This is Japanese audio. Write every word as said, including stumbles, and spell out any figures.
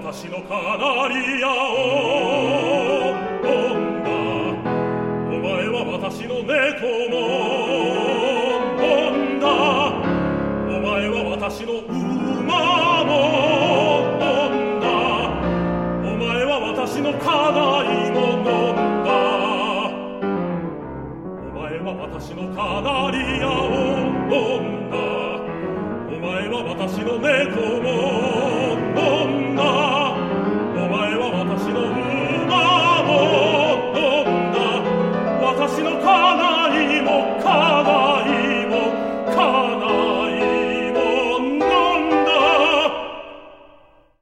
私のカナリアを飲んだ。お前は私の猫も飲んだ。お前は私の馬も飲んだ。お前は私の家内も飲んだ。お前は私のカナリアを飲んだ。お前は私の猫も飲んだ。お前は私の